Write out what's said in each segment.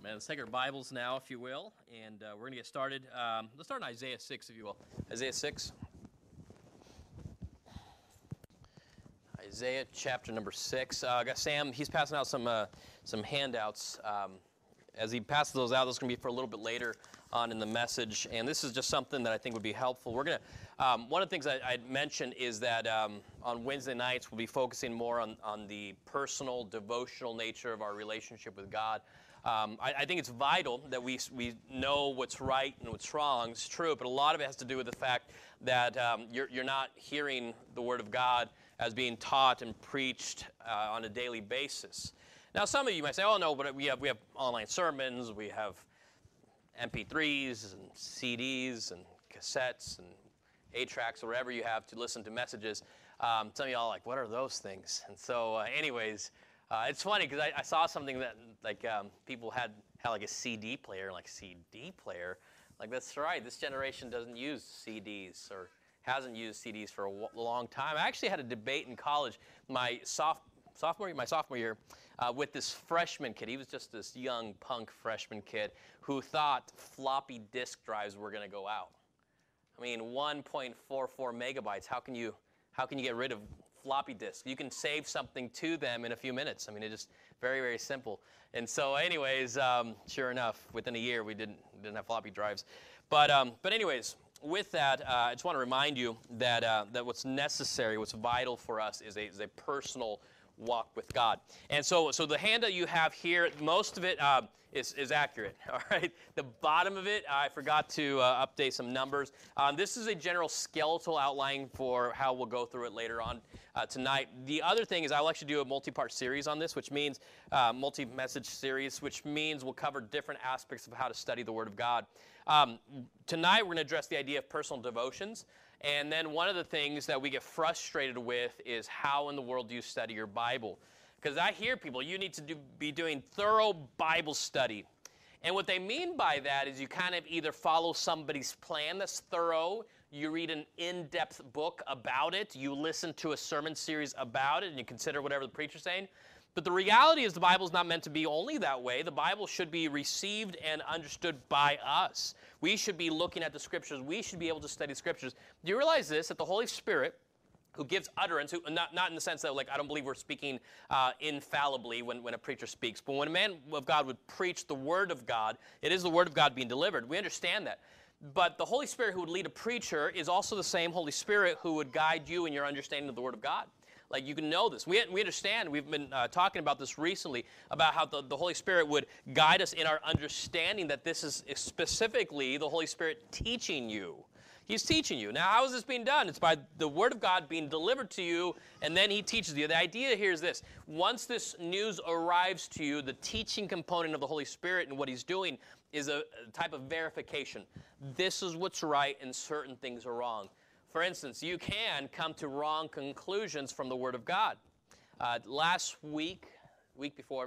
Man, let's take our Bibles now, if you will, and we're going to get started. Let's start in Isaiah 6, if you will. Isaiah 6. Isaiah chapter number 6. I got Sam, he's passing out some handouts. As he passes those out, those are going to be for a little bit later on in the message, and this is just something that I think would be helpful. We're going to, one of the things I'd mentioned is that on Wednesday nights, we'll be focusing more on the personal, devotional nature of our relationship with God. I think it's vital that we know what's right and what's wrong. It's true, but a lot of it has to do with the fact that you're not hearing the Word of God as being taught and preached on a daily basis. Now, some of you might say, "Oh no, but we have online sermons, we have MP3s and CDs and cassettes and 8-tracks, or whatever you have to listen to messages." Some of y'all are like, "What are those things?" And so, anyways. It's funny because I saw something that people had like a CD player, Like, that's right, this generation doesn't use CDs or hasn't used CDs for a long time. I actually had a debate in college my sophomore year with this freshman kid. He was just this young punk freshman kid who thought floppy disk drives were going to go out. I mean, 1.44 megabytes. How can you get rid of floppy disk? You can save something to them in a few minutes. I mean, it's just very, very simple. And so, anyways, sure enough, within a year, we didn't have floppy drives. But anyways, with that, I just want to remind you that what's necessary, what's vital for us, is a personal walk with God. And so the handout you have here, most of it is accurate. All right. The bottom of it, I forgot to update some numbers. This is a general skeletal outline for how we'll go through it later on tonight. The other thing is I'll actually do a multi-part series on this, which means multi-message series, which means we'll cover different aspects of how to study the Word of God. Tonight we're going to address the idea of personal devotions. And then one of the things that we get frustrated with is how in the world do you study your Bible? Because I hear people, you need to be doing thorough Bible study. And what they mean by that is you kind of either follow somebody's plan that's thorough, you read an in-depth book about it, you listen to a sermon series about it, and you consider whatever the preacher's saying. But the reality is the Bible is not meant to be only that way. The Bible should be received and understood by us. We should be looking at the Scriptures. We should be able to study Scriptures. Do you realize this, that the Holy Spirit, who gives utterance, not in the sense that, I don't believe we're speaking infallibly when a preacher speaks, but when a man of God would preach the Word of God, it is the Word of God being delivered. We understand that. But the Holy Spirit who would lead a preacher is also the same Holy Spirit who would guide you in your understanding of the Word of God. Like, you can know this. We understand, we've been talking about this recently, about how the Holy Spirit would guide us in our understanding that this is specifically the Holy Spirit teaching you. He's teaching you. Now, how is this being done? It's by the Word of God being delivered to you, and then He teaches you. The idea here is this. Once this news arrives to you, the teaching component of the Holy Spirit and what He's doing is a type of verification. This is what's right and certain things are wrong. For instance, you can come to wrong conclusions from the Word of God. Last week before,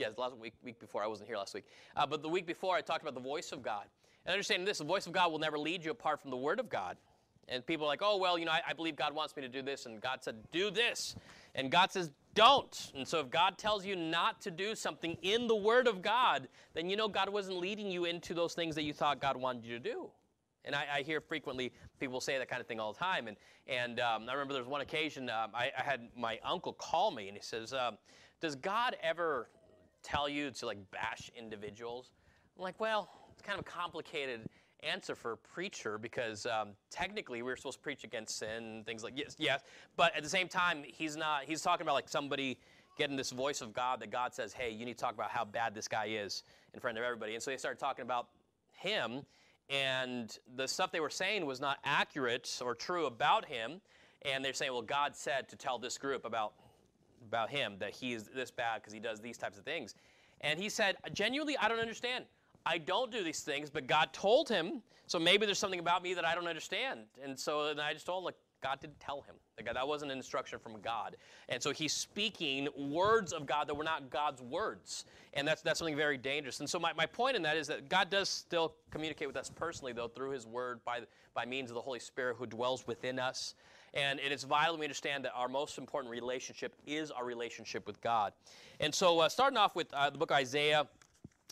I wasn't here last week, but the week before I talked about the voice of God. And understanding this, the voice of God will never lead you apart from the Word of God. And people are like, "Oh, well, I believe God wants me to do this, and God said, do this." And God says, don't. And so if God tells you not to do something in the Word of God, then God wasn't leading you into those things that you thought God wanted you to do. And I hear frequently people say that kind of thing all the time. And I remember there was one occasion I had my uncle call me, and he says, "Does God ever tell you to bash individuals?" I'm like, "Well, it's kind of a complicated answer for a preacher because technically we're supposed to preach against sin and things like yes. But at the same time, he's talking about somebody getting this voice of God that God says, hey, you need to talk about how bad this guy is in front of everybody." And so they started talking about him. And the stuff they were saying was not accurate or true about him. And they're saying, well, God said to tell this group about him that he is this bad because he does these types of things. And he said, genuinely, I don't understand. I don't do these things, but God told him, so maybe there's something about me that I don't understand. And so then I just told him, God didn't tell him. That wasn't an instruction from God. And so he's speaking words of God that were not God's words. And that's something very dangerous. And so my point in that is that God does still communicate with us personally, though, through His Word by means of the Holy Spirit who dwells within us. And it's vital we understand that our most important relationship is our relationship with God. And so starting off with the book of Isaiah,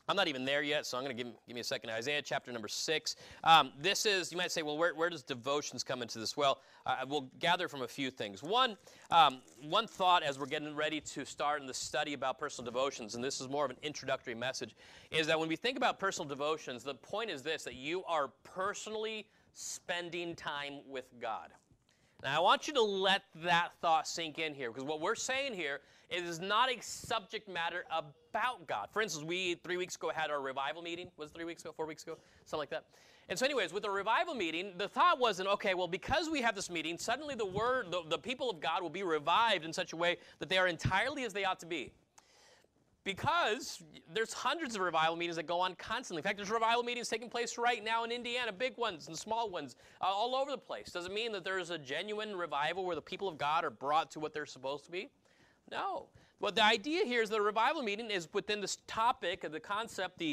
I'm not even there yet, so I'm going to give me a second. Isaiah chapter number 6. This is, you might say, well, where does devotions come into this? Well, we'll gather from a few things. One thought as we're getting ready to start in the study about personal devotions, and this is more of an introductory message, is that when we think about personal devotions, the point is this, that you are personally spending time with God. Now, I want you to let that thought sink in here, because what we're saying here is not a subject matter about God. For instance, we 3 weeks ago had our revival meeting. Was it 3 weeks ago, 4 weeks ago? Something like that. And so anyways, with the revival meeting, the thought wasn't, okay, well, because we have this meeting, suddenly the people of God will be revived in such a way that they are entirely as they ought to be. Because there's hundreds of revival meetings that go on constantly. In fact, there's revival meetings taking place right now in Indiana, big ones and small ones, all over the place. Does it mean that there's a genuine revival where the people of God are brought to what they're supposed to be? No. Well, the idea here is that a revival meeting is within this topic of the concept, the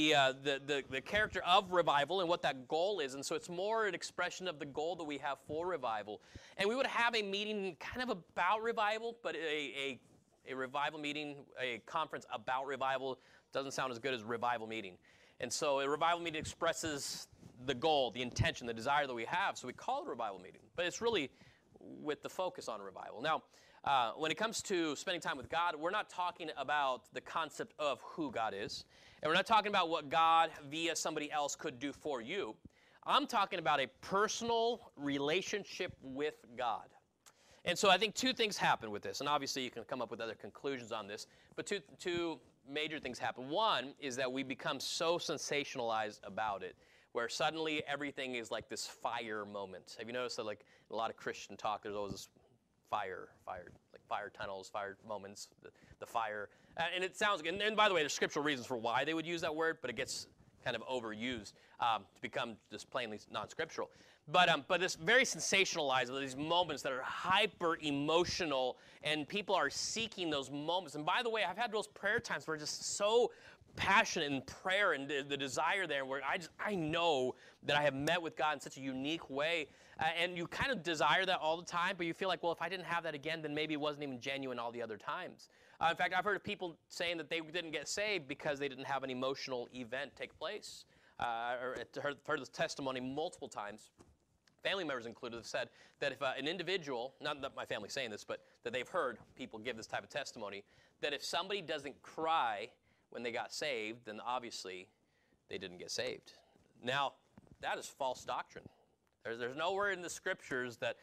character of revival and what that goal is. And so it's more an expression of the goal that we have for revival. And we would have a meeting kind of about revival, but a revival meeting, a conference about revival, doesn't sound as good as revival meeting. And so a revival meeting expresses the goal, the intention, the desire that we have, so we call it a revival meeting. But it's really with the focus on revival. Now, when it comes to spending time with God, we're not talking about the concept of who God is, and we're not talking about what God via somebody else could do for you. I'm talking about a personal relationship with God. And so I think two things happen with this, and obviously you can come up with other conclusions on this, but two major things happen. One is that we become so sensationalized about it, where suddenly everything is like this fire moment. Have you noticed that, like, in a lot of Christian talk, there's always this fire, like fire tunnels, fire moments, the fire, and it sounds good. And by the way, there's scriptural reasons for why they would use that word, but it gets kind of overused to become just plainly non-scriptural. But this very sensationalized, these moments that are hyper emotional, and people are seeking those moments. And by the way, I've had those prayer times where just so passionate in prayer and the desire there, where I know that I have met with God in such a unique way, and you kind of desire that all the time, but you feel like, well, if I didn't have that again, then maybe it wasn't even genuine all the other times. In fact, I've heard of people saying that they didn't get saved because they didn't have an emotional event take place. Or heard this testimony multiple times. Family members included have said that if an individual, not that my family's saying this, but that they've heard people give this type of testimony, that if somebody doesn't cry when they got saved, then obviously they didn't get saved. Now, that is false doctrine. There's nowhere in the scriptures that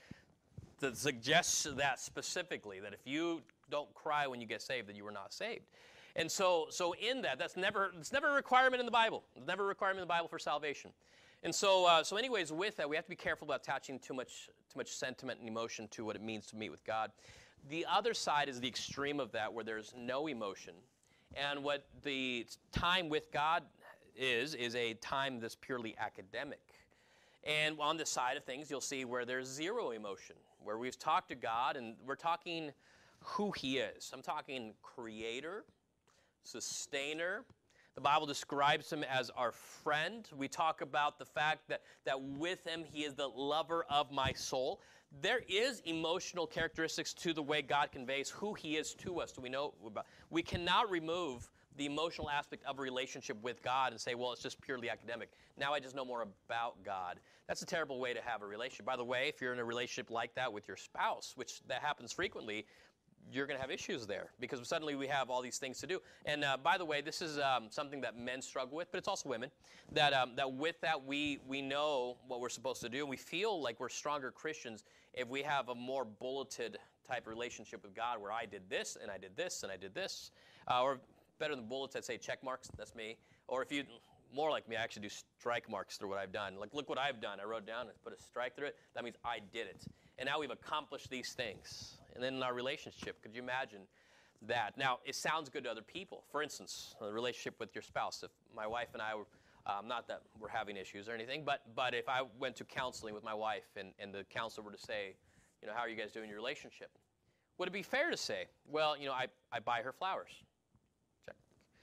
suggests that specifically, that if you don't cry when you get saved, then you were not saved. And so in that, it's never a requirement in the Bible. It's never a requirement in the Bible for salvation. And so anyways, with that, we have to be careful about attaching too much sentiment and emotion to what it means to meet with God. The other side is the extreme of that, where there's no emotion. And what the time with God is a time that's purely academic. And on the side of things, you'll see where there's zero emotion, where we've talked to God, and we're talking who He is. I'm talking creator, sustainer. The Bible describes Him as our friend. We talk about the fact that with Him, He is the lover of my soul. There is emotional characteristics to the way God conveys who He is to us. Do we know about? We cannot remove the emotional aspect of a relationship with God and say, well, it's just purely academic. Now I just know more about God. That's a terrible way to have a relationship. By the way, if you're in a relationship like that with your spouse, which that happens frequently, you're going to have issues there, because suddenly we have all these things to do. And by the way, this is something that men struggle with, but it's also women, that with that we know what we're supposed to do. We feel like we're stronger Christians if we have a more bulleted type relationship with God, where I did this, and I did this, and I did this. Or better than bullets, I'd say check marks. That's me. Or if you more like me, I actually do strike marks through what I've done. Like, look what I've done. I wrote down and put a strike through it. That means I did it. And now we've accomplished these things. And then in our relationship, could you imagine that? Now, it sounds good to other people. For instance, a relationship with your spouse. If my wife and I were, not that we're having issues or anything, but if I went to counseling with my wife and the counselor were to say, how are you guys doing in your relationship? Would it be fair to say, well, I buy her flowers. Check.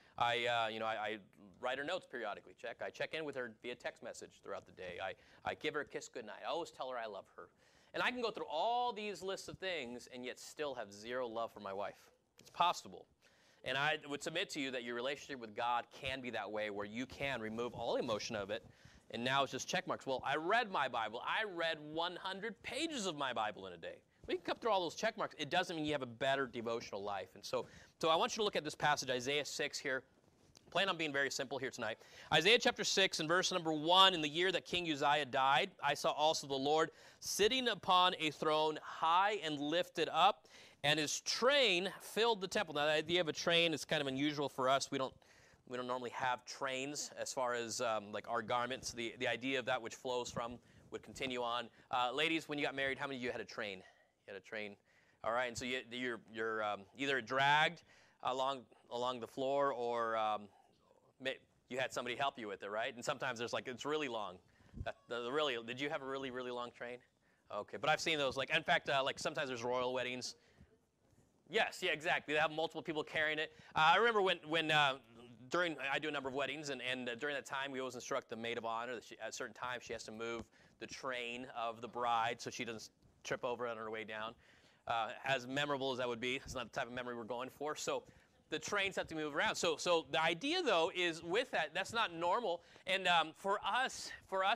I write her notes periodically. Check. I check in with her via text message throughout the day. I give her a kiss goodnight. I always tell her I love her. And I can go through all these lists of things and yet still have zero love for my wife. It's possible. And I would submit to you that your relationship with God can be that way, where you can remove all emotion of it, and now it's just check marks. Well, I read my Bible. I read 100 pages of my Bible in a day. We can come through all those check marks. It doesn't mean you have a better devotional life. And so I want you to look at this passage, Isaiah 6 here. Plan on being very simple here tonight. Isaiah chapter 6 and verse number 1, in the year that King Uzziah died, I saw also the Lord sitting upon a throne high and lifted up, and his train filled the temple. Now, the idea of a train is kind of unusual for us. We don't normally have trains as far as like our garments. The idea of that which flows from would continue on. Ladies, when you got married, how many of you had a train? You had a train. All right, and so you're either dragged along the floor, or you had somebody help you with it, right? And sometimes there's like, it's really long. Did you have a really, really long train? Okay, but I've seen those. Like, in fact, like sometimes there's royal weddings. Yes, yeah, exactly. They have multiple people carrying it. I remember when I do a number of weddings, and during that time, we always instruct the maid of honor that at a certain time she has to move the train of the bride so she doesn't trip over it on her way down. As memorable as that would be, it's not the type of memory we're going for. So the trains have to move around. So the idea, though, is with that's not normal. And for us,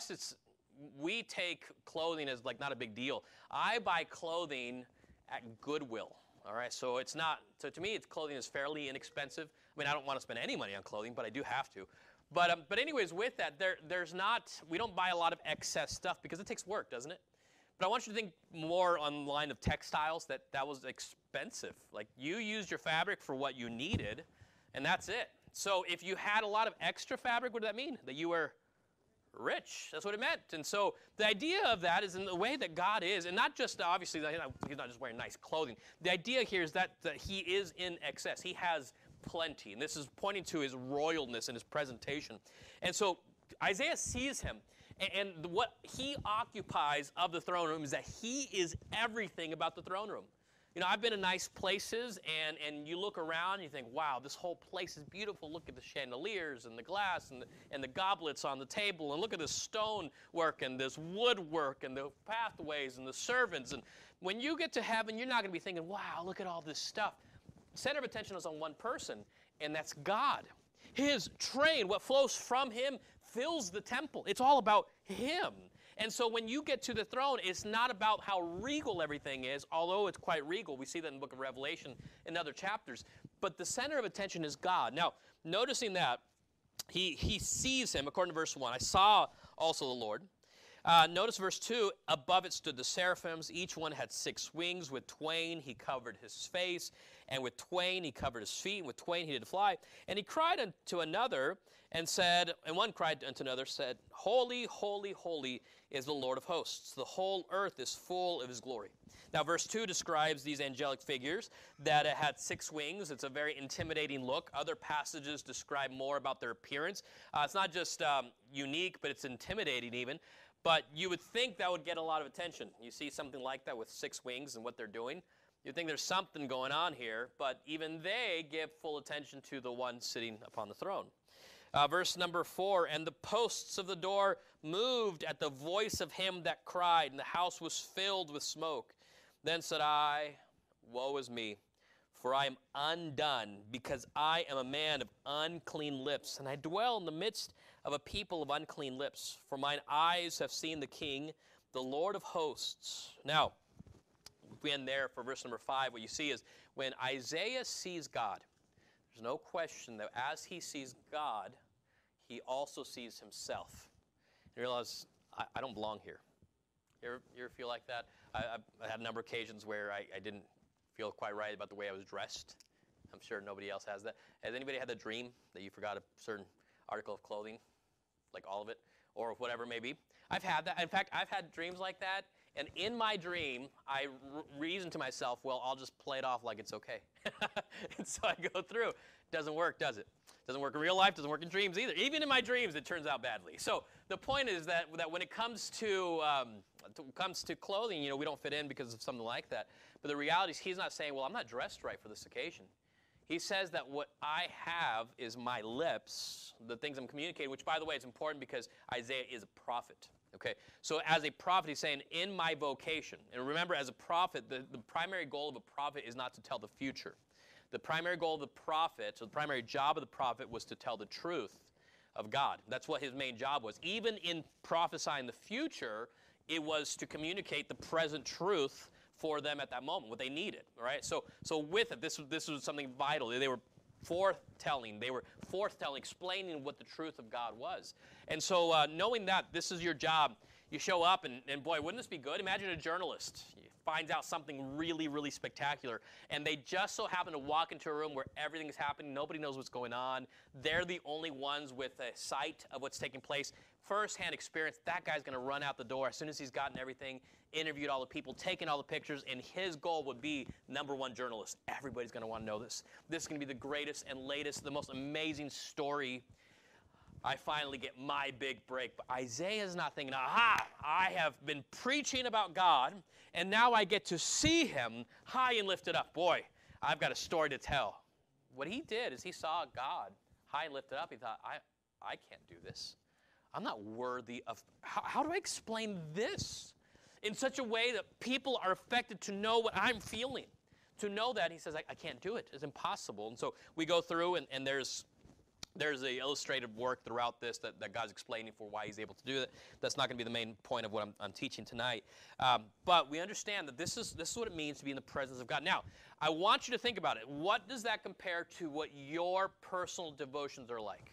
we take clothing as like not a big deal. I buy clothing at Goodwill. All right, so it's not. So to me, clothing is fairly inexpensive. I mean, I don't want to spend any money on clothing, but I do have to. But anyways, with that, there's not. We don't buy a lot of excess stuff because it takes work, doesn't it? But I want you to think more on the line of textiles, that was expensive. Like, you used your fabric for what you needed, and that's it. So if you had a lot of extra fabric, what did that mean? That you were rich. That's what it meant. And so the idea of that is in the way that God is, and not just, obviously, he's not just wearing nice clothing. The idea here is that he is in excess. He has plenty. And this is pointing to his royalness and his presentation. And so Isaiah sees him. And what he occupies of the throne room is that he is everything about the throne room. You know, I've been in nice places, and you look around and you think, wow, this whole place is beautiful. Look at the chandeliers and the glass and the goblets on the table, and look at the stone work and this woodwork and the pathways and the servants. And when you get to heaven, you're not going to be thinking, wow, look at all this stuff. The center of attention is on one person, and that's God. His train, what flows from him, fills the temple. It's all about him. And so when you get to the throne, it's not about how regal everything is, although it's quite regal. We see that in the book of Revelation and other chapters. But the center of attention is God. Now, noticing that, he sees him, according to verse 1. I saw also the Lord. Notice verse 2, above it stood the seraphims. Each one had 6 wings. With twain he covered his face, and with twain he covered his feet, and with twain he did fly. And he cried unto another, and one cried unto another, said, Holy, holy, holy is the Lord of hosts. The whole earth is full of his glory. Now, verse 2 describes these angelic figures that had 6 wings. It's a very intimidating look. Other passages describe more about their appearance. It's not just unique, but it's intimidating even. But you would think that would get a lot of attention. You see something like that with 6 wings and what they're doing. You'd think there's something going on here, but even they give full attention to the one sitting upon the throne. Verse number 4, and the posts of the door moved at the voice of him that cried, and the house was filled with smoke. Then said I, woe is me, for I am undone, because I am a man of unclean lips, and I dwell in the midst of a people of unclean lips. For mine eyes have seen the King, the Lord of hosts. Now, if we end there for verse number 5, what you see is when Isaiah sees God, there's no question that as he sees God, he also sees himself. You realize, I don't belong here. You ever feel like that? I had a number of occasions where I didn't feel quite right about the way I was dressed. I'm sure nobody else has that. Has anybody had the dream that you forgot a certain article of clothing, like all of it, or whatever it may be? I've had that. In fact, I've had dreams like that, and in my dream, I reason to myself, well, I'll just play it off like it's okay. And so I go through. Doesn't work, does it? Doesn't work in real life, doesn't work in dreams either. Even in my dreams, it turns out badly. So the point is that when it comes to clothing, you know, we don't fit in because of something like that. But the reality is he's not saying, well, I'm not dressed right for this occasion. He says that what I have is my lips, the things I'm communicating, which, by the way, is important because Isaiah is a prophet. Okay, so as a prophet, he's saying, in my vocation. And remember, as a prophet, the primary goal of a prophet is not to tell the future. The primary goal of the prophet, so the primary job of the prophet was to tell the truth of God. That's what his main job was. Even in prophesying the future, it was to communicate the present truth for them at that moment, what they needed, right? So with it, this was something vital. They were forthtelling, explaining what the truth of God was. And so knowing that this is your job, you show up, and boy, wouldn't this be good? Imagine a journalist finds out something really, really spectacular, and they just so happen to walk into a room where everything's happening, nobody knows what's going on. They're the only ones with a sight of what's taking place, first-hand experience. That guy's going to run out the door as soon as he's gotten everything, interviewed all the people, taken all the pictures, and his goal would be #1 journalist. Everybody's going to want to know this. This is going to be the greatest and latest, the most amazing story. I finally get my big break. But Isaiah is not thinking, aha, I have been preaching about God, and now I get to see him high and lifted up. Boy, I've got a story to tell. What he did is he saw God high and lifted up. He thought, I can't do this. I'm not worthy of, how do I explain this in such a way that people are affected to know what I'm feeling? To know that, he says, I can't do it. It's impossible. And so we go through, and there's the illustrative work throughout this that God's explaining for why he's able to do that. That's not going to be the main point of what I'm teaching tonight. But we understand that this is what it means to be in the presence of God. Now, I want you to think about it. What does that compare to what your personal devotions are like?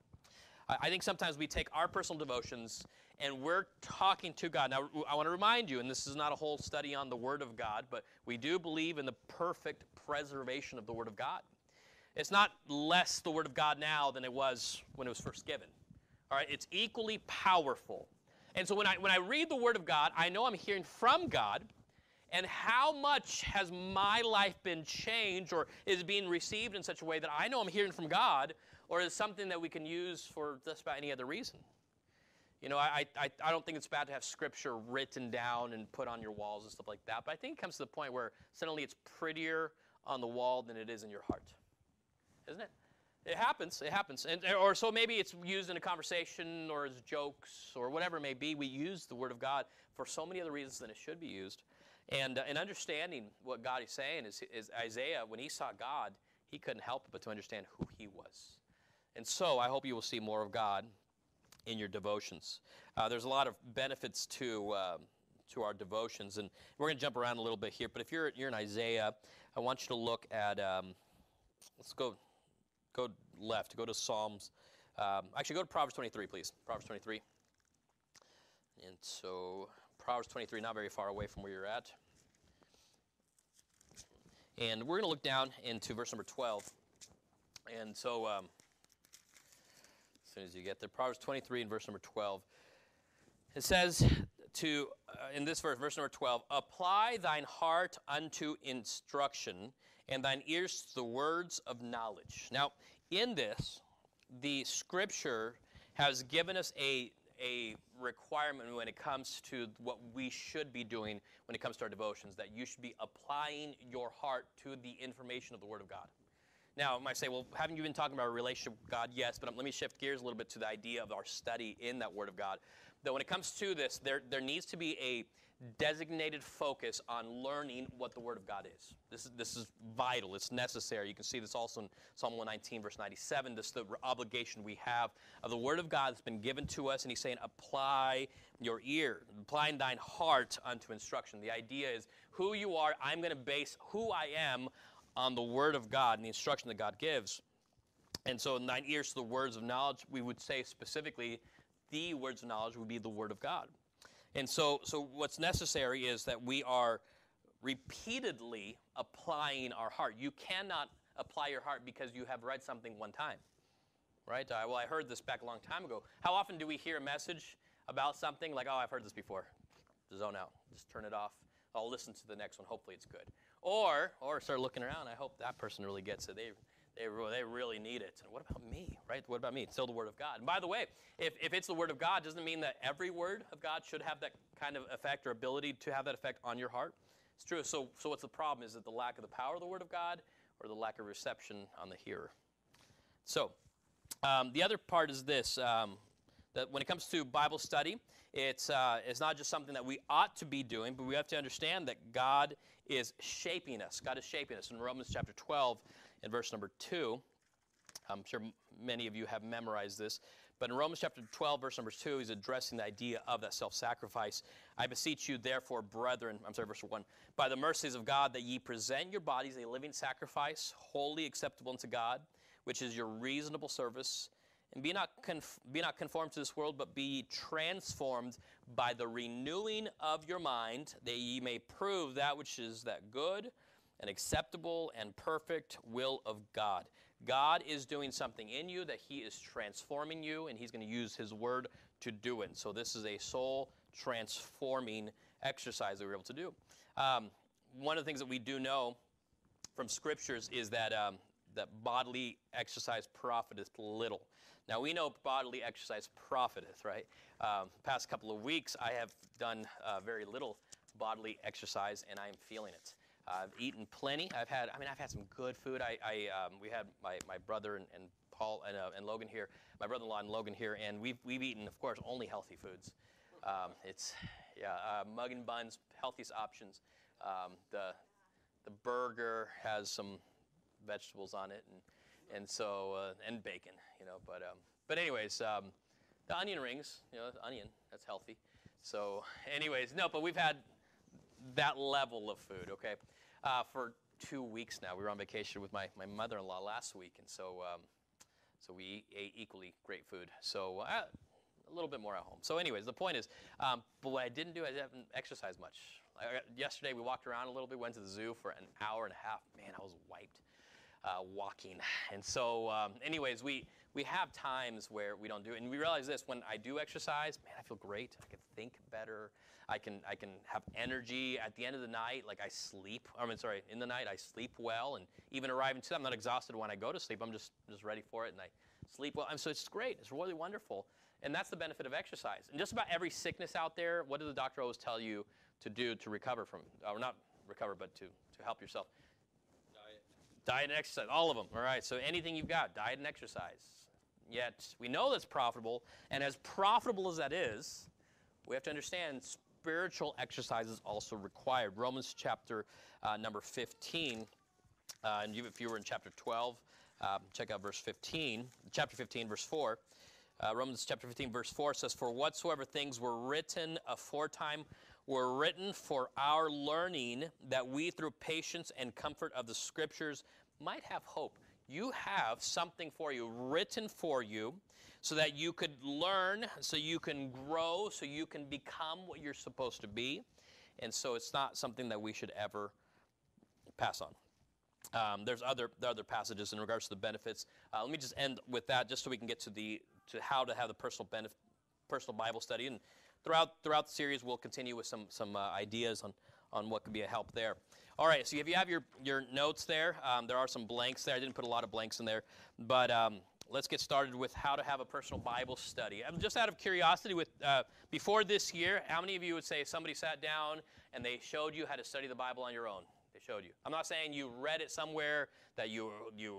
I think sometimes we take our personal devotions and we're talking to God. Now, I want to remind you, and this is not a whole study on the Word of God, but we do believe in the perfect preservation of the Word of God. It's not less the Word of God now than it was when it was first given. All right, it's equally powerful. And so when I read the Word of God, I know I'm hearing from God, and how much has my life been changed or is being received in such a way that I know I'm hearing from God, or is something that we can use for just about any other reason? You know, I don't think it's bad to have Scripture written down and put on your walls and stuff like that, but I think it comes to the point where suddenly it's prettier on the wall than it is in your heart. Isn't it? It happens. Or so maybe it's used in a conversation or as jokes or whatever it may be. We use the Word of God for so many other reasons than it should be used. And understanding what God is saying is Isaiah, when he saw God, he couldn't help but to understand who he was. And so I hope you will see more of God in your devotions. There's a lot of benefits to our devotions, and we're going to jump around a little bit here. But if you're in Isaiah, I want you to look at, let's go left, go to Psalms. Actually, go to Proverbs 23, please. Proverbs 23. And so Proverbs 23, not very far away from where you're at. And we're going to look down into verse number 12. And so as soon as you get there, Proverbs 23 and verse number 12. It says in this verse number 12, apply thine heart unto instruction, and thine ears to the words of knowledge. Now, in this, the Scripture has given us a requirement when it comes to what we should be doing when it comes to our devotions, that you should be applying your heart to the information of the Word of God. Now, you might say, well, haven't you been talking about a relationship with God? Yes, but let me shift gears a little bit to the idea of our study in that Word of God. That when it comes to this, there needs to be a designated focus on learning what the Word of God is. This is vital. It's necessary. You can see this also in Psalm 119, verse 97. This is the obligation we have of the Word of God that's been given to us, and he's saying, apply your ear, applying thine heart unto instruction. The idea is who you are, I'm going to base who I am on the Word of God and the instruction that God gives. And so in thine ears to the words of knowledge, we would say specifically the words of knowledge would be the Word of God. And so what's necessary is that we are repeatedly applying our heart. You cannot apply your heart because you have read something one time, right? Well, I heard this back a long time ago. How often do we hear a message about something like, oh, I've heard this before? Zone out. Just turn it off. I'll listen to the next one. Hopefully it's good. Or start looking around. I hope that person really gets it. They really need it. And what about me, right? What about me? It's still the Word of God. And by the way, if it's the Word of God, doesn't mean that every word of God should have that kind of effect or ability to have that effect on your heart. It's true. So what's the problem? Is it the lack of the power of the Word of God or the lack of reception on the hearer? So the other part is this, that when it comes to Bible study, it's not just something that we ought to be doing, but we have to understand that God is shaping us. God is shaping us. In Romans chapter 12, in verse number 2. I'm sure many of you have memorized this. But in Romans chapter 12, verse number 2, he's addressing the idea of that self-sacrifice. I beseech you, therefore, brethren, verse 1, by the mercies of God, that ye present your bodies a living sacrifice, wholly acceptable unto God, which is your reasonable service. And be not conformed to this world, but be ye transformed by the renewing of your mind, that ye may prove that which is that good and acceptable and perfect will of God. God is doing something in you, that he is transforming you, and he's going to use his word to do it. So this is a soul transforming exercise that we're able to do. One of the things that we do know from scriptures is that that bodily exercise profiteth little. Now we know bodily exercise profiteth, right? Past couple of weeks I have done very little bodily exercise, and I am feeling it. I've eaten plenty. I've had some good food. We had my brother and Paul and Logan here, my brother-in-law and Logan here, and we've eaten, of course, only healthy foods. Mug and buns, healthiest options. The burger has some vegetables on it, and bacon, But anyways, the onion rings, the onion, that's healthy. So anyways, no, but we've had that level of food, okay? For 2 weeks now. We were on vacation with my mother-in-law last week, and so we ate equally great food. So a little bit more at home. So anyways, the point is, but what I didn't do, I didn't exercise much. Yesterday we walked around a little bit, went to the zoo for an hour and a half. Man, I was wiped walking. And so anyways, we have times where we don't do it. And we realize this, when I do exercise, man, I feel great. I can think better. I can have energy at the end of the night, like in the night I sleep well, and even arriving to, I'm not exhausted when I go to sleep. I'm just ready for it, and I sleep well. And so it's great. It's really wonderful. And that's the benefit of exercise. And just about every sickness out there, what does the doctor always tell you to do to recover from, or not recover, but to help yourself? Diet and exercise, all of them. All right, so anything you've got, diet and exercise. Yet we know that's profitable, and as profitable as that is, we have to understand spiritual exercise is also required. Romans chapter number 15, and if you were in chapter 12, check out verse 15. Chapter 15, verse 4. Romans chapter 15, verse 4 says, for whatsoever things were written aforetime were written for our learning, that we through patience and comfort of the Scriptures might have hope. You have something for you, written for you, so that you could learn, so you can grow, so you can become what you're supposed to be. And so it's not something that we should ever pass on. There's other passages in regards to the benefits. Let me just end with that, just so we can get to how to have the personal Bible study. And throughout the series, we'll continue with some ideas on what could be a help there. All right, so if you have your notes there, there are some blanks there. I didn't put a lot of blanks in there, but let's get started with how to have a personal Bible study. Just out of curiosity, before this year, how many of you would say somebody sat down and they showed you how to study the Bible on your own? They showed you. I'm not saying you read it somewhere, that you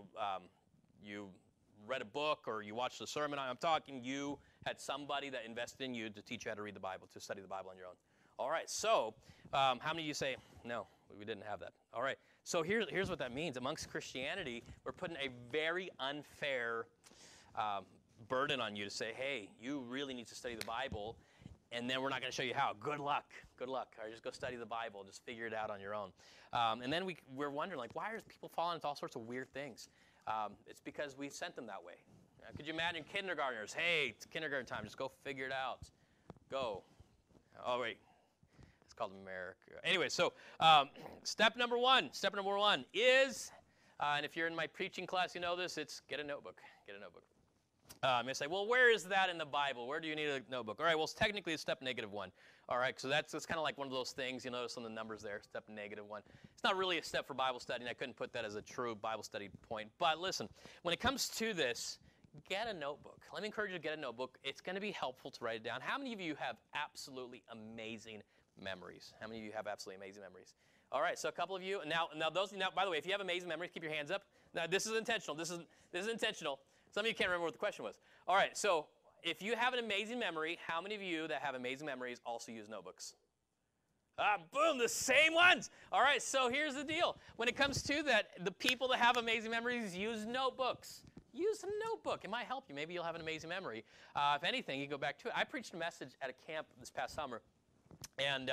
read a book or you watched a sermon. I'm talking you had somebody that invested in you to teach you how to read the Bible, to study the Bible on your own. All right, so how many of you say, no, we didn't have that? All right, so here's what that means. Amongst Christianity, we're putting a very unfair burden on you to say, hey, you really need to study the Bible, and then we're not going to show you how. Good luck. All right, just go study the Bible. Just figure it out on your own. And then we're wondering, like, why are people falling into all sorts of weird things? It's because we sent them that way. Could you imagine kindergartners? Hey, it's kindergarten time. Just go figure it out. Go. Oh, wait. It's called America. Anyway, so step number one is, and if you're in my preaching class, you know this, it's get a notebook. You may say, well, where is that in the Bible? Where do you need a notebook? All right, well, technically it's step -1. All right, so that's kind of like one of those things. You notice on the numbers there, step -1. It's not really a step for Bible study, and I couldn't put that as a true Bible study point. But listen, when it comes to this, get a notebook. Let me encourage you to get a notebook. It's going to be helpful to write it down. How many of you have absolutely amazing memories? How many of you have absolutely amazing memories? All right, so a couple of you. Now, by the way, if you have amazing memories, keep your hands up. Now, this is intentional. This is intentional. Some of you can't remember what the question was. All right, so if you have an amazing memory, how many of you that have amazing memories also use notebooks? Boom, the same ones. All right, so here's the deal. When it comes to that, the people that have amazing memories use notebooks. Use a notebook. It might help you. Maybe you'll have an amazing memory. If anything, you go back to it. I preached a message at a camp this past summer, and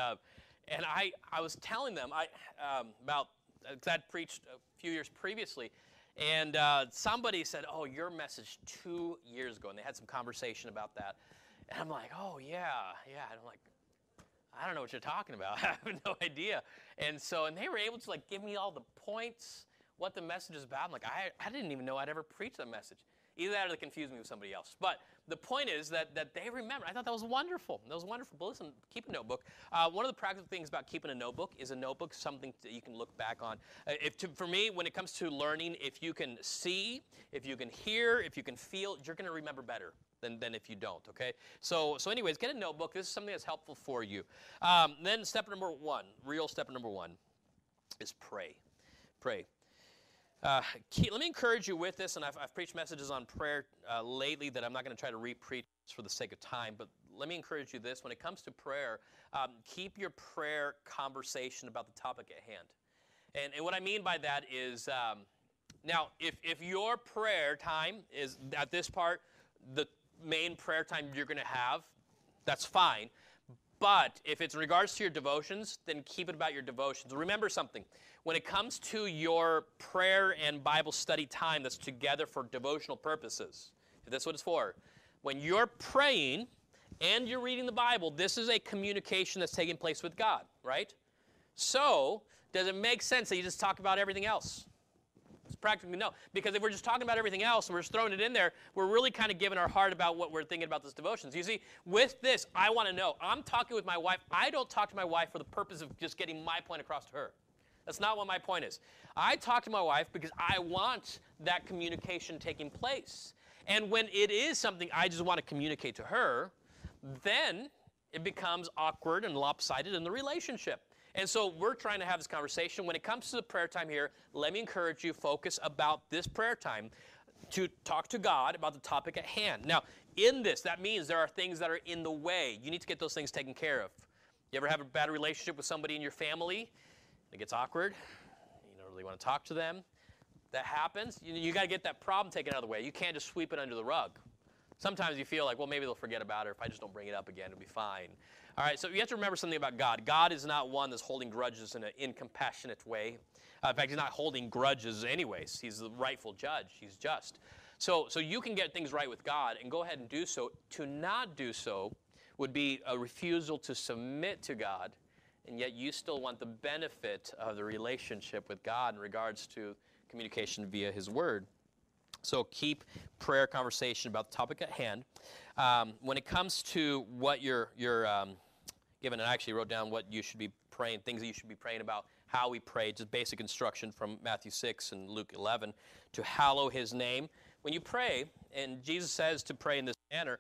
I was telling them about, because I'd preached a few years previously, and somebody said, oh, your message 2 years ago, and they had some conversation about that. And I'm like, oh, yeah. And I'm like, I don't know what you're talking about. I have no idea. And they were able to like give me all the points, what the message is about. I'm like, I didn't even know I'd ever preached that message. Either that or they confused me with somebody else. But the point is that they remember. I thought that was wonderful. That was wonderful. But listen, keep a notebook. One of the practical things about keeping a notebook is a notebook something that you can look back on. For me, when it comes to learning, if you can see, if you can hear, if you can feel, you're going to remember better than if you don't, okay? So anyways, get a notebook. This is something that's helpful for you. Then step number one, real step number one, is pray. Pray. Let me encourage you with this, and I've preached messages on prayer lately that I'm not going to try to re-preach for the sake of time, but let me encourage you this. When it comes to prayer, keep your prayer conversation about the topic at hand. And what I mean by that is, now, if your prayer time is, at this part, the main prayer time you're going to have, that's fine. But if it's in regards to your devotions, then keep it about your devotions. Remember something. When it comes to your prayer and Bible study time that's together for devotional purposes, if that's what it's for, when you're praying and you're reading the Bible, this is a communication that's taking place with God, right? So, does it make sense that you just talk about everything else? It's practically no. Because if we're just talking about everything else and we're just throwing it in there, we're really kind of giving our heart about what we're thinking about this devotions. You see, with this, I want to know. I'm talking with my wife. I don't talk to my wife for the purpose of just getting my point across to her. That's not what my point is. I talk to my wife because I want that communication taking place. And when it is something I just want to communicate to her, then it becomes awkward and lopsided in the relationship. And so we're trying to have this conversation. When it comes to the prayer time here, let me encourage you, focus about this prayer time to talk to God about the topic at hand. Now, in this, that means there are things that are in the way. You need to get those things taken care of. You ever have a bad relationship with somebody in your family? It gets awkward. You don't really want to talk to them. That happens. You got to get that problem taken out of the way. You can't just sweep it under the rug. Sometimes you feel like, well, maybe they'll forget about it. If I just don't bring it up again, it'll be fine. All right, so you have to remember something about God. God is not one that's holding grudges in an incompassionate way. In fact, he's not holding grudges anyways. He's the rightful judge. He's just. So you can get things right with God and go ahead and do so. To not do so would be a refusal to submit to God, and yet you still want the benefit of the relationship with God in regards to communication via his word. So keep prayer conversation about the topic at hand. When it comes to what you're given, and I actually wrote down what you should be praying, things that you should be praying about, how we pray, just basic instruction from Matthew 6 and Luke 11, to hallow his name. When you pray, and Jesus says to pray in this manner,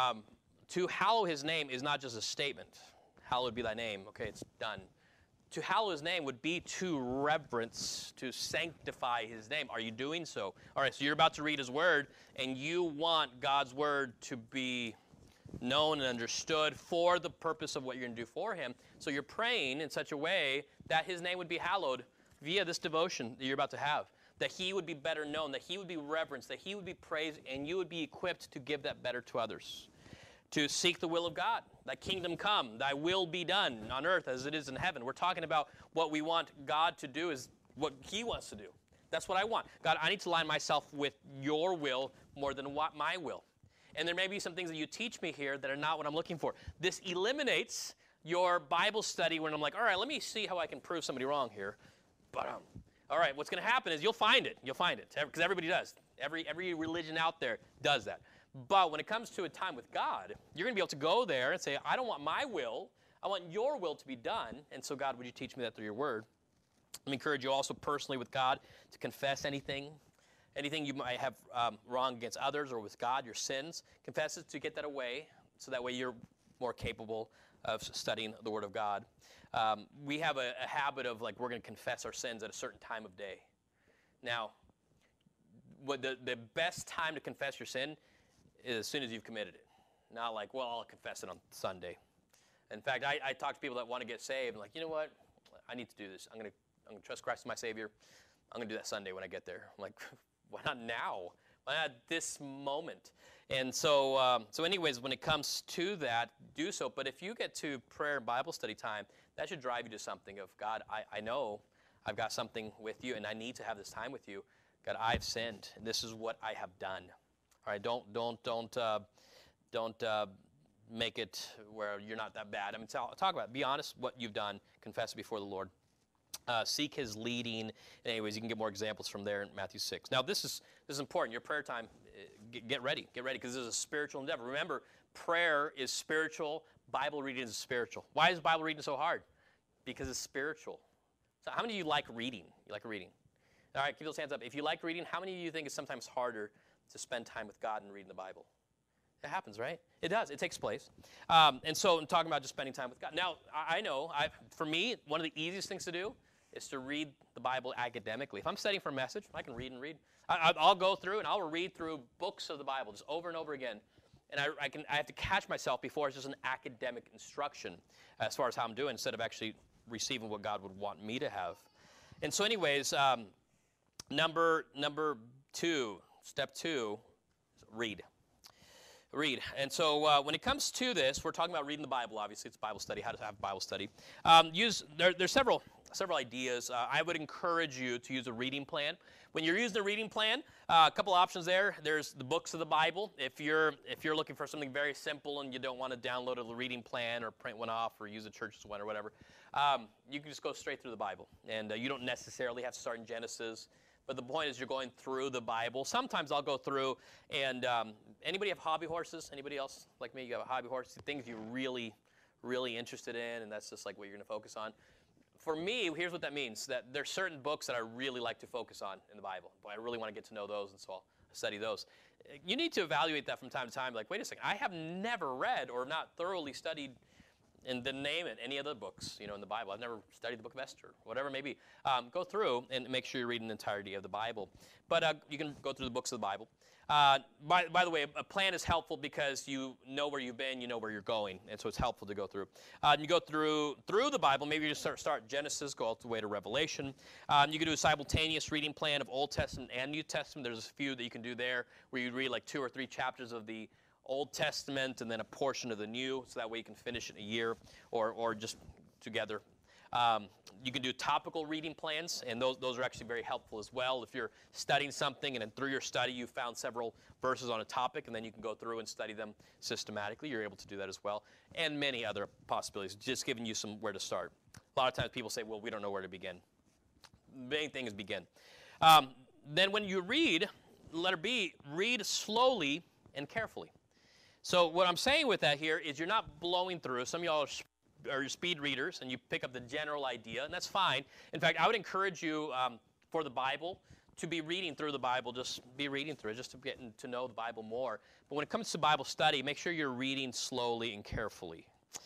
to hallow his name is not just a statement. Hallowed be thy name. Okay, it's done. To hallow his name would be to reverence, to sanctify his name. Are you doing so? All right, so you're about to read his word, and you want God's word to be known and understood for the purpose of what you're going to do for him. So you're praying in such a way that his name would be hallowed via this devotion that you're about to have, that he would be better known, that he would be reverenced, that he would be praised, and you would be equipped to give that better to others. To seek the will of God. Thy kingdom come, thy will be done on earth as it is in heaven. We're talking about what we want God to do is what he wants to do. That's what I want. God, I need to align myself with your will more than what my will. And there may be some things that you teach me here that are not what I'm looking for. This eliminates your Bible study when I'm like, all right, let me see how I can prove somebody wrong here. But all right, what's going to happen is you'll find it. You'll find it. Because everybody does. Every religion out there does that. But when it comes to a time with God, you're going to be able to go there and say, I don't want my will. I want your will to be done. And so, God, would you teach me that through your word? Let me encourage you also personally with God to confess anything you might have wrong against others or with God, your sins. Confess it to get that away so that way you're more capable of studying the word of God. We have a habit of like we're going to confess our sins at a certain time of day. Now, what the best time to confess your sin is as soon as you've committed it. Not like, well, I'll confess it on Sunday. In fact, I talk to people that want to get saved, like, you know what? I need to do this. I'm going to trust Christ as my Savior. I'm going to do that Sunday when I get there. I'm like, why not now? Why not this moment? And so, anyways, when it comes to that, do so. But if you get to prayer and Bible study time, that should drive you to something of, God, I know I've got something with you, and I need to have this time with you. God, I've sinned, and this is what I have done. All right, don't make it where you're not that bad. I mean, talk about it. Be honest what you've done. Confess it before the Lord. Seek His leading. Anyways, you can get more examples from there in Matthew 6. Now, this is important. Your prayer time, get ready, because this is a spiritual endeavor. Remember, prayer is spiritual. Bible reading is spiritual. Why is Bible reading so hard? Because it's spiritual. So how many of you like reading? You like reading? All right, keep those hands up. If you like reading, how many of you think it's sometimes harder to spend time with God and reading the Bible? It happens, right? It does. It takes place. And so I'm talking about just spending time with God. Now, I know, for me, one of the easiest things to do is to read the Bible academically. If I'm studying for a message, I can read and read. I'll go through and I'll read through books of the Bible just over and over again. And I have to catch myself before it's just an academic instruction as far as how I'm doing, instead of actually receiving what God would want me to have. And so anyways, number 2, step 2, read. Read. And so when it comes to this, we're talking about reading the Bible, obviously. It's Bible study, how to have Bible study. There's several ideas. I would encourage you to use a reading plan. When you're using a reading plan, a couple options there. There's the books of the Bible. If you're looking for something very simple and you don't want to download a reading plan or print one off or use a church's one or whatever, you can just go straight through the Bible. And you don't necessarily have to start in Genesis. But the point is you're going through the Bible. Sometimes I'll go through and anybody have hobby horses? Anybody else like me? You have a hobby horse? Things you're really, really interested in, and that's just like what you're going to focus on. For me, here's what that means. That there's certain books that I really like to focus on in the Bible. Boy, I really want to get to know those, and so I'll study those. You need to evaluate that from time to time. Like, wait a second, I have never read or not thoroughly studied, and then name it, any other books, in the Bible. I've never studied the book of Esther, whatever it may be. Go through and make sure you're reading the entirety of the Bible. But you can go through the books of the Bible. By the way, a plan is helpful because you know where you've been, you know where you're going, and so it's helpful to go through. You go through the Bible. Maybe you just start Genesis, go all the way to Revelation. You can do a simultaneous reading plan of Old Testament and New Testament. There's a few that you can do there where you read like 2 or 3 chapters of the Old Testament and then a portion of the New, so that way you can finish it in a year or just together. You can do topical reading plans, and those are actually very helpful as well. If you're studying something and then through your study you found several verses on a topic, and then you can go through and study them systematically, you're able to do that as well. And many other possibilities, just giving you where to start. A lot of times people say, well, we don't know where to begin. The main thing is begin. Then when you read, letter B, read slowly and carefully. So what I'm saying with that here is you're not blowing through. Some of y'all are speed readers, and you pick up the general idea, and that's fine. In fact, I would encourage you for the Bible to be reading through the Bible. Just be reading through it, just to get to know the Bible more. But when it comes to Bible study, make sure you're reading slowly and carefully.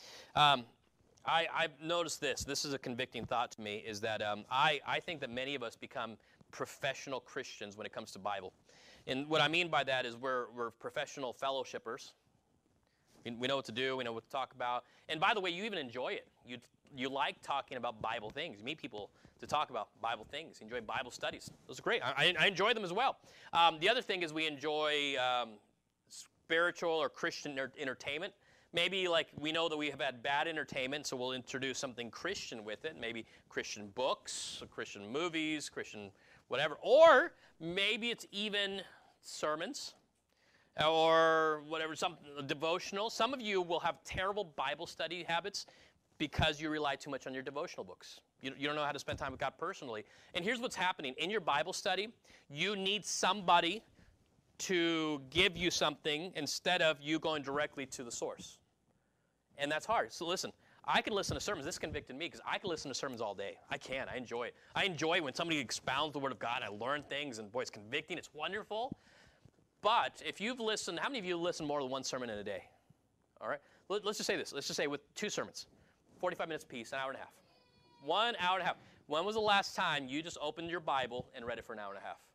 I've noticed this. This is a convicting thought to me, is that I think that many of us become professional Christians when it comes to Bible. And what I mean by that is we're professional fellowshippers. We know what to do. We know what to talk about. And by the way, you even enjoy it. You like talking about Bible things. You meet people to talk about Bible things. You enjoy Bible studies. Those are great. I enjoy them as well. The other thing is we enjoy spiritual or Christian entertainment. Maybe like we know that we have had bad entertainment, so we'll introduce something Christian with it. Maybe Christian books, Christian movies, Christian whatever. Or maybe it's even sermons. Or whatever, some devotional. Some of you will have terrible Bible study habits because you rely too much on your devotional books. You don't know how to spend time with God personally. And here's what's happening. In your Bible study, you need somebody to give you something instead of you going directly to the source. And that's hard. So listen, I can listen to sermons. This convicted me because I can listen to sermons all day. I can. I enjoy it. I enjoy when somebody expounds the Word of God. I learn things, and boy, it's convicting. It's wonderful. But if you've listened, how many of you listen more than one sermon in a day? All right. Let's just say this. Let's just say with 2 sermons, 45 minutes apiece, an hour and a half. 1 hour and a half. When was the last time you just opened your Bible and read it for an hour and a half?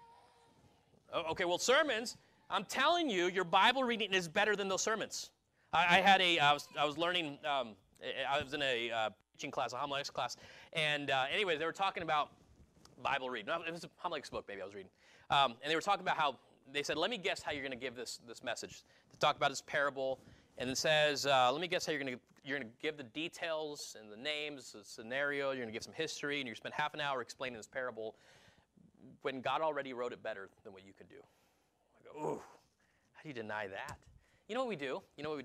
Okay, well, sermons, I'm telling you, your Bible reading is better than those sermons. I was learning, I was in a preaching class, a homiletics class, and anyways, they were talking about Bible reading. It was a homiletics book maybe I was reading. And they were talking about how, they said, let me guess how you're going to give this message. To talk about this parable, and it says, let me guess how you're going to give the details and the names, the scenario, you're going to give some history, and you're going to spend half an hour explaining this parable when God already wrote it better than what you could do. I go, ooh, how do you deny that? You know what we do?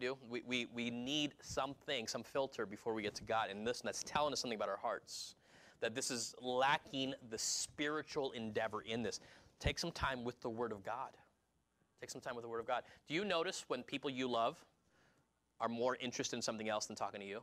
We need something, some filter before we get to God. And listen, that's telling us something about our hearts. That this is lacking the spiritual endeavor in this. Take some time with the Word of God. Take some time with the Word of God. Do you notice when people you love are more interested in something else than talking to you?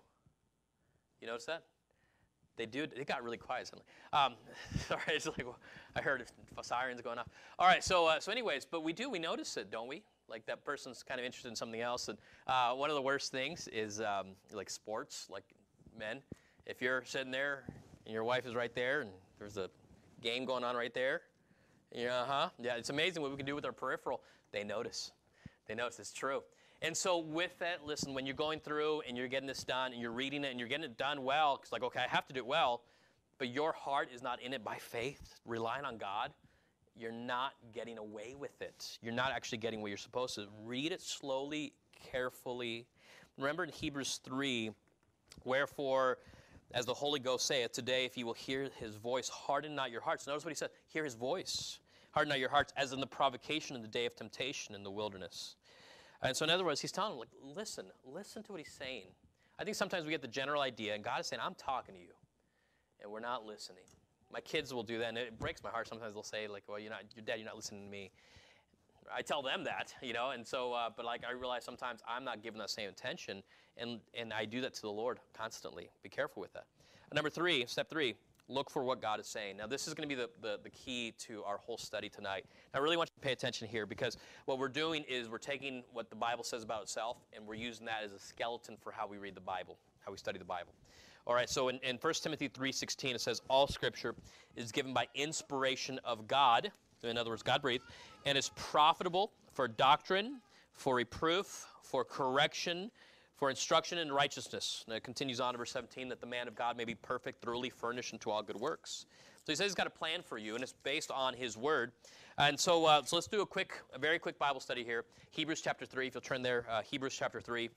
You notice that? They do. It got really quiet suddenly. Sorry, it's like, well, I heard sirens going off. All right, so anyways, but we notice it, don't we? Like that person's kind of interested in something else. And one of the worst things is like sports, like men. If you're sitting there and your wife is right there and there's a game going on right there, yeah, it's amazing what we can do with our peripheral. They notice. It's true. And so with that, listen, when you're going through and you're getting this done and you're reading it and you're getting it done well, it's like, okay, I have to do it well, but your heart is not in it by faith, relying on God, you're not getting away with it. You're not actually getting what you're supposed to. Read it slowly, carefully. Remember in Hebrews 3, wherefore, as the Holy Ghost saith, today if you will hear his voice, harden not your hearts. Notice what he said, hear his voice. Harden not your hearts as in the provocation of the day of temptation in the wilderness. And so in other words, he's telling them, like, listen to what he's saying. I think sometimes we get the general idea, and God is saying, I'm talking to you, and we're not listening. My kids will do that, and it breaks my heart. Sometimes they'll say, like, well, your dad, you're not listening to me. I tell them that, and so, but like I realize sometimes I'm not giving that same attention, and I do that to the Lord constantly. Be careful with that. Step 3, look for what God is saying. Now, this is going to be the key to our whole study tonight. I really want you to pay attention here because what we're doing is we're taking what the Bible says about itself and we're using that as a skeleton for how we read the Bible, how we study the Bible. All right, so in 1 Timothy 3:16, it says, all Scripture is given by inspiration of God, in other words, God-breathed, and is profitable for doctrine, for reproof, for correction, for instruction in righteousness. And it continues on to verse 17, that the man of God may be perfect, thoroughly furnished unto all good works. So he says he's got a plan for you, and it's based on his word. And so let's do a very quick Bible study here. Hebrews chapter 3, if you'll turn there, Hebrews chapter 3.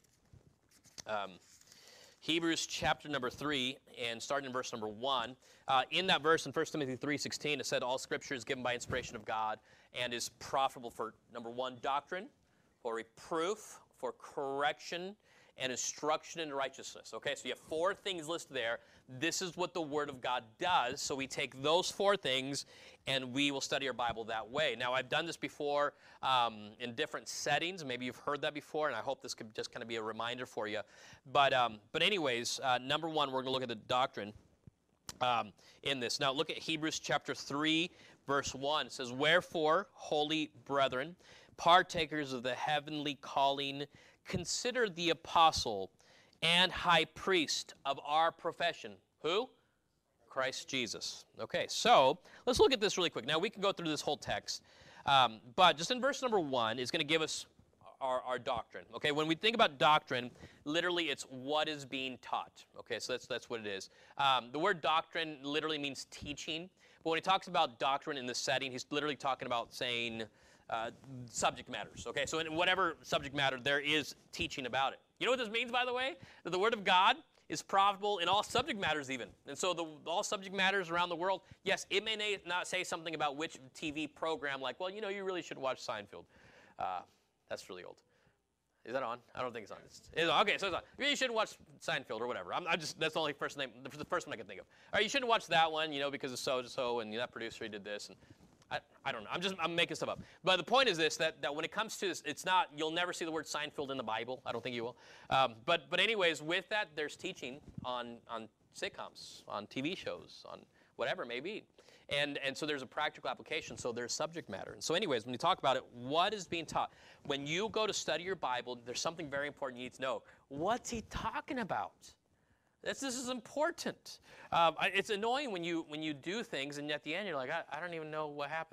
Hebrews chapter number 3, and starting in verse number 1. In that verse in 1 Timothy 3:16, it said, all Scripture is given by inspiration of God and is profitable for, number 1, doctrine, for reproof, for correction, and instruction in righteousness. Okay, so you have 4 things listed there. This is what the Word of God does. So we take those 4 things and we will study our Bible that way. Now, I've done this before in different settings. Maybe you've heard that before, and I hope this could just kind of be a reminder for you. But anyways, number 1, we're going to look at the doctrine in this. Now, look at Hebrews chapter 3, verse 1. It says, wherefore, holy brethren, partakers of the heavenly calling, consider the apostle and high priest of our profession. Who? Christ Jesus. Okay, so let's look at this really quick. Now, we can go through this whole text, but just in verse number 1 is going to give us our doctrine. Okay, when we think about doctrine, literally it's what is being taught. Okay, so that's what it is. The word doctrine literally means teaching, but when he talks about doctrine in this setting, he's literally talking about saying subject matters, okay? So in whatever subject matter, there is teaching about it. You know what this means, by the way? That the Word of God is profitable in all subject matters even. And so all subject matters around the world, yes, it may not say something about which TV program, like, well, you really should watch Seinfeld. That's really old. Is that on? I don't think it's on. It's on. Okay, so it's on. You shouldn't watch Seinfeld or whatever. That's the only first name, the first one I can think of. All right, you shouldn't watch that one, because it's so-and-so, and that producer did this, and I don't know. I'm making stuff up. But the point is this, that when it comes to this, it's not, you'll never see the word Seinfeld in the Bible. I don't think you will. But anyways, with that, there's teaching on sitcoms, on TV shows, on whatever it may be. And so there's a practical application, so there's subject matter. And so anyways, when you talk about it, what is being taught? When you go to study your Bible, there's something very important you need to know. What's he talking about? This is important. It's annoying when you do things and at the end you're like, I don't even know what happened.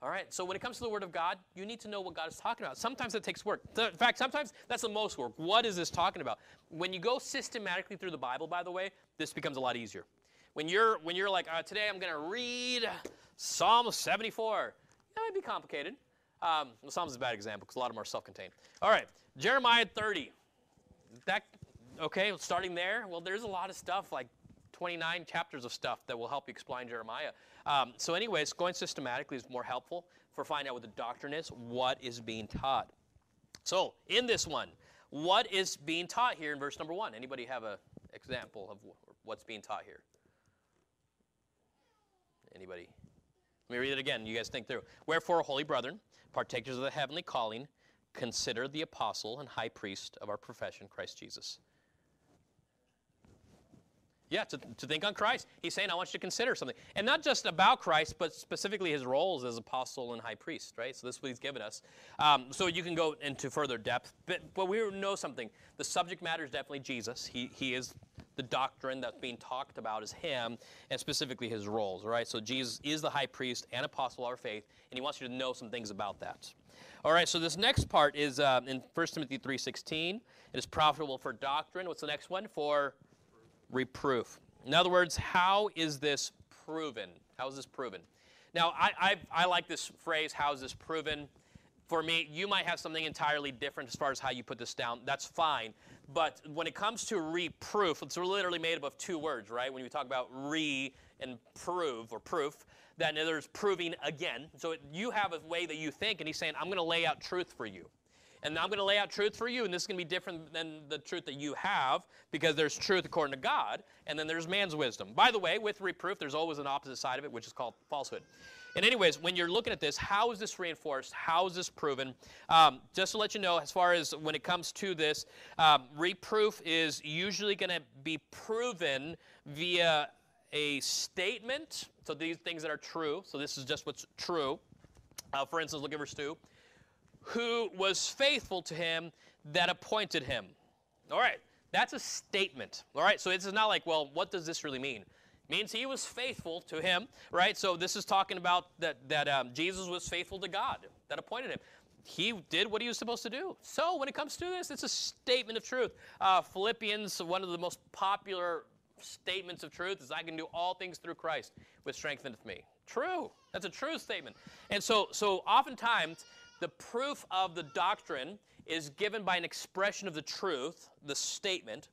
All right, so when it comes to the Word of God, you need to know what God is talking about. Sometimes it takes work. In fact, sometimes that's the most work. What is this talking about? When you go systematically through the Bible, by the way, this becomes a lot easier. When you're like, today I'm going to read Psalm 74, that might be complicated. Psalms is a bad example because a lot of them are self-contained. All right, Jeremiah 30. Okay, starting there, well, there's a lot of stuff, like 29 chapters of stuff that will help you explain Jeremiah. So anyways, going systematically is more helpful for finding out what the doctrine is, what is being taught. So in this one, what is being taught here in verse number 1? Anybody have an example of what's being taught here? Anybody? Let me read it again. You guys think through. Wherefore, holy brethren, partakers of the heavenly calling, consider the apostle and high priest of our profession, Christ Jesus. Yeah, to think on Christ. He's saying, I want you to consider something. And not just about Christ, but specifically his roles as apostle and high priest, right? So this is what he's given us. So you can go into further depth. But we know something. The subject matter is definitely Jesus. He is the doctrine that's being talked about is him, and specifically his roles, all right? So Jesus is the high priest and apostle of our faith, and he wants you to know some things about that. All right, so this next part is in 1 Timothy 3:16. It is profitable for doctrine. What's the next one? For reproof. In other words, how is this proven? How is this proven? Now, I like this phrase, how is this proven? For me, you might have something entirely different as far as how you put this down. That's fine. But when it comes to reproof, it's literally made up of two words, right? When you talk about re and prove or proof, then there's proving again. So you have a way that you think, and he's saying, I'm going to lay out truth for you. And I'm going to lay out truth for you, and this is going to be different than the truth that you have, because there's truth according to God, and then there's man's wisdom. By the way, with reproof, there's always an opposite side of it, which is called falsehood. And anyways, when you're looking at this, how is this reinforced? How is this proven? Just to let you know, as far as when it comes to this, reproof is usually going to be proven via a statement. So these things that are true. So this is just what's true. For instance, look at verse 2. Who was faithful to him that appointed him. All right, that's a statement. All right, so it's not like, well, what does this really mean? It means he was faithful to him, right? So this is talking about that Jesus was faithful to God that appointed him. He did what he was supposed to do. So when it comes to this, it's a statement of truth. Philippians, one of the most popular statements of truth is I can do all things through Christ, which strengtheneth me. True. That's a true statement. And so oftentimes, the proof of the doctrine is given by an expression of the truth, the statement.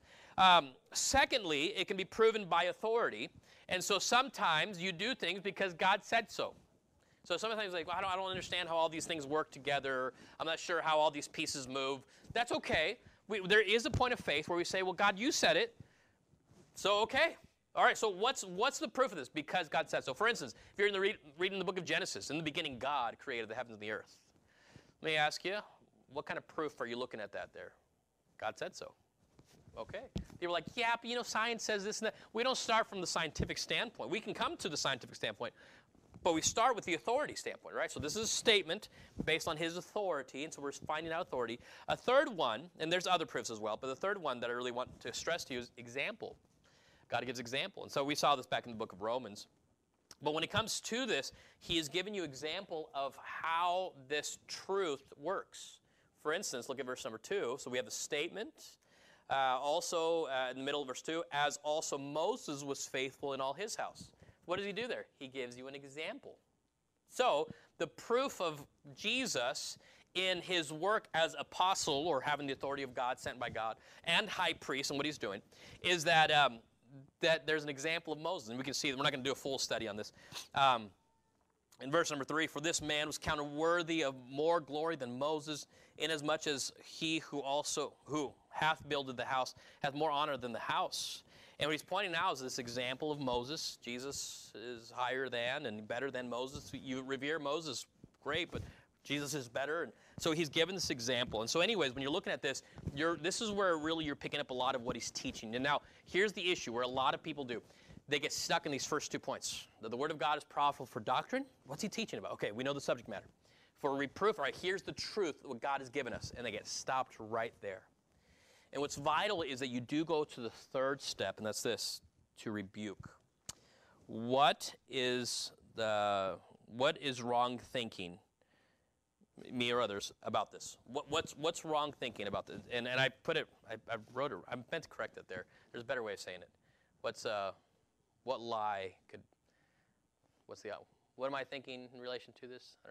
Secondly, it can be proven by authority. And so sometimes you do things because God said so. So sometimes like, well, I don't understand how all these things work together. I'm not sure how all these pieces move. That's okay. There is a point of faith where we say, well, God, you said it. So okay. All right, so what's the proof of this? Because God said so. For instance, if you're reading the book of Genesis, in the beginning God created the heavens and the earth. Let me ask you, what kind of proof are you looking at that there? God said so. Okay. People are like, yeah, but science says this and that. We don't start from the scientific standpoint. We can come to the scientific standpoint, but we start with the authority standpoint, right? So this is a statement based on his authority, and so we're finding out authority. A third one, and there's other proofs as well, but the third one that I really want to stress to you is example. God gives example. And so we saw this back in the book of Romans. But when it comes to this, he has given you example of how this truth works. For instance, look at verse number 2. So we have the statement. Also, in the middle of verse 2, as also Moses was faithful in all his house. What does he do there? He gives you an example. So the proof of Jesus in his work as apostle, or having the authority of God, sent by God, and high priest, and what he's doing, is that that there's an example of Moses. And we can see that we're not going to do a full study on this. In verse number 3, for this man was counted worthy of more glory than Moses, inasmuch as he who hath builded the house hath more honor than the house. And what he's pointing out is this example of Moses. Jesus is higher than and better than Moses. You revere Moses, great, but Jesus is better. And so he's given this example. And so anyways, when you're looking at this, this is where really you're picking up a lot of what he's teaching. And now, here's the issue where a lot of people do. They get stuck in these first 2 points. That the Word of God is profitable for doctrine. What's he teaching about? Okay, we know the subject matter. For reproof, all right, here's the truth, what God has given us. And they get stopped right there. And what's vital is that you do go to the third step, and that's this, to rebuke. What is the What is wrong thinking, me or others, about this? What's wrong thinking about this? And I put it, I wrote it, I meant to correct it there. There's a better way of saying it. What lie could, what am I thinking in relation to this? I don't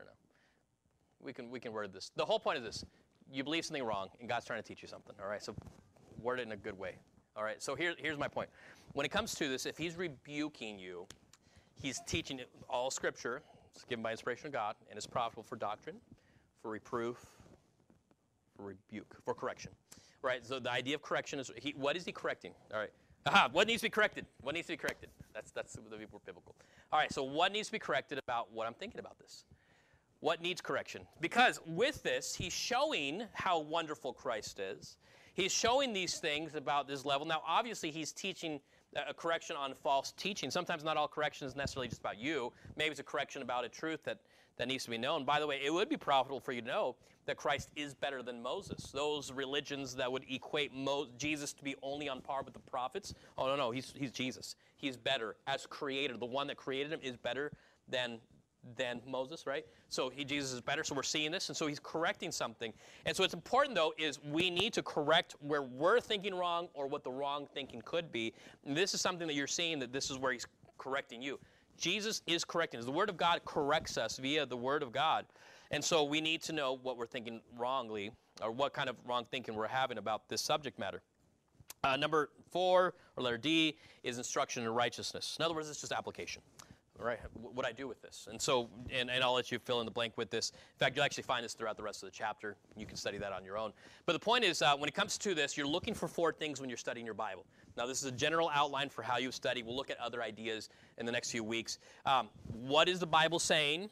know. We can word this. The whole point is this. You believe something wrong, and God's trying to teach you something, all right? So word it in a good way, all right? So here's my point. When it comes to this, if he's rebuking you, he's teaching all Scripture. It's given by inspiration of God, and is profitable for doctrine, for reproof, for rebuke, for correction, right? So the idea of correction is, what is he correcting? All right. Aha, what needs to be corrected? What needs to be corrected? That's the more biblical. All right, so what needs to be corrected about what I'm thinking about this? What needs correction? Because with this, he's showing how wonderful Christ is. He's showing these things about this level. Now, obviously, he's teaching a correction on false teaching. Sometimes not all correction is necessarily just about you. Maybe it's a correction about a truth that needs to be known. By the way, it would be profitable for you to know that Christ is better than Moses. Those religions that would equate Jesus to be only on par with the prophets, oh, no, he's Jesus. He's better as creator. The one that created him is better than Moses, right? So Jesus is better, so we're seeing this, and so he's correcting something. And so it's important, though, is we need to correct where we're thinking wrong or what the wrong thinking could be. And this is something that you're seeing, that this is where he's correcting you. Jesus is correcting us. The Word of God corrects us via the Word of God. And so we need to know what we're thinking wrongly, or what kind of wrong thinking we're having about this subject matter. Number 4, or letter D, is instruction in righteousness. In other words, it's just application. Right? What I do with this. And so, and I'll let you fill in the blank with this. In fact, you'll actually find this throughout the rest of the chapter. You can study that on your own. But the point is, when it comes to this, you're looking for 4 things when you're studying your Bible. Now, this is a general outline for how you study. We'll look at other ideas in the next few weeks. What is the Bible saying?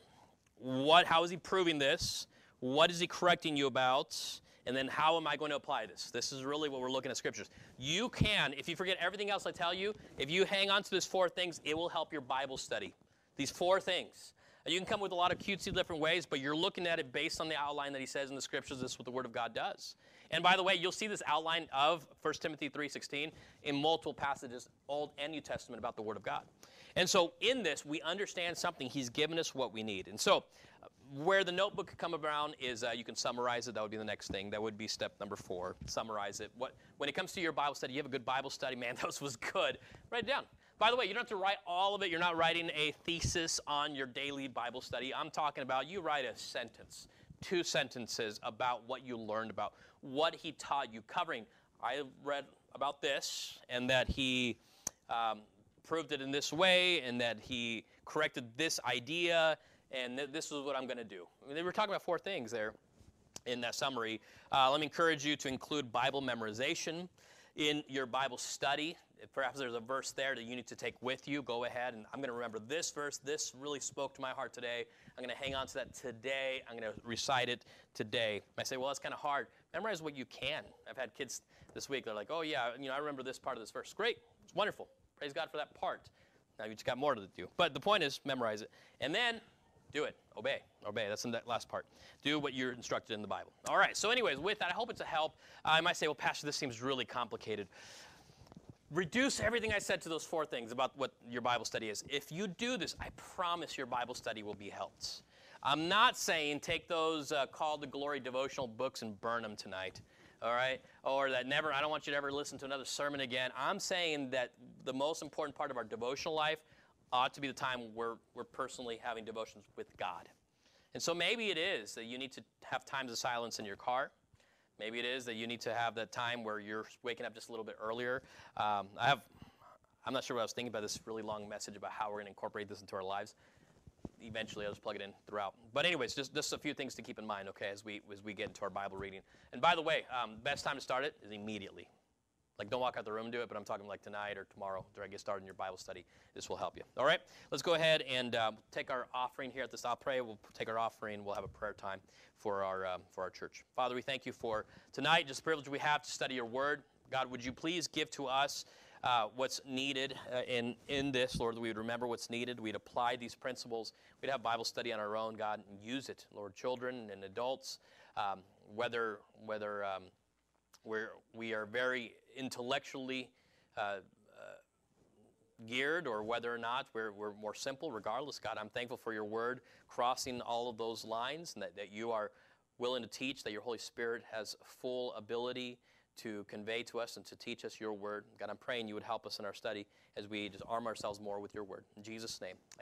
How is he proving this? What is he correcting you about? And then how am I going to apply this? This is really what we're looking at Scriptures. You can, if you forget everything else I tell you, if you hang on to these 4 things, it will help your Bible study. These 4 things. You can come with a lot of cutesy different ways, but you're looking at it based on the outline that he says in the Scriptures. This is what the Word of God does. And by the way, you'll see this outline of 1 Timothy 3:16 in multiple passages, Old and New Testament, about the Word of God. And so in this, we understand something. He's given us what we need. And so where the notebook could come around is you can summarize it. That would be the next thing. That would be step number 4. Summarize it. When it comes to your Bible study, you have a good Bible study. Man, that was good. Write it down. By the way, you don't have to write all of it. You're not writing a thesis on your daily Bible study. I'm talking about you write a sentence, 2 sentences about what you learned, about what he taught you, covering. I read about this, and that he proved it in this way, and that he corrected this idea, and this is what I'm going to do. I mean, they were talking about 4 things there in that summary. Let me encourage you to include Bible memorization in your Bible study. If perhaps there's a verse there that you need to take with you, go ahead, and I'm going to remember this verse. This really spoke to my heart today. I'm going to hang on to that today. I'm going to recite it today. I say, well, that's kind of hard. Memorize what you can. I've had kids this week. They're like, oh, yeah, I remember this part of this verse. Great. It's wonderful. Praise God for that part. Now you just got more to do. But the point is, memorize it. And then do it. Obey. Obey. That's in that last part. Do what you're instructed in the Bible. All right. So anyways, with that, I hope it's a help. I might say, well, Pastor, this seems really complicated. Reduce everything I said to those 4 things about what your Bible study is. If you do this, I promise your Bible study will be helped. I'm not saying take those Call to Glory devotional books and burn them tonight. All right? Or that I don't want you to ever listen to another sermon again. I'm saying that the most important part of our devotional life ought to be the time we're personally having devotions with God. And so maybe it is that you need to have times of silence in your car. Maybe it is that you need to have that time where you're waking up just a little bit earlier. I'm not sure what I was thinking about this really long message about how we're going to incorporate this into our lives. Eventually, I'll just plug it in throughout. But anyways, just a few things to keep in mind, okay, as we get into our Bible reading. And by the way, best time to start it is immediately. Like, don't walk out the room and do it, but I'm talking like tonight or tomorrow after I get started in your Bible study. This will help you. All right? Let's go ahead and take our offering here at this. I'll pray. We'll take our offering. We'll have a prayer time for our church. Father, we thank you for tonight, just the privilege we have to study your word. God, would you please give to us what's needed in this, Lord, that we would remember what's needed. We'd apply these principles. We'd have Bible study on our own, God, and use it, Lord, children and adults, whether we are very intellectually geared or whether or not we're more simple, regardless, God, I'm thankful for your word crossing all of those lines, and that you are willing to teach, that your Holy Spirit has full ability to convey to us and to teach us your word. God, I'm praying you would help us in our study as we just arm ourselves more with your word. In Jesus' name,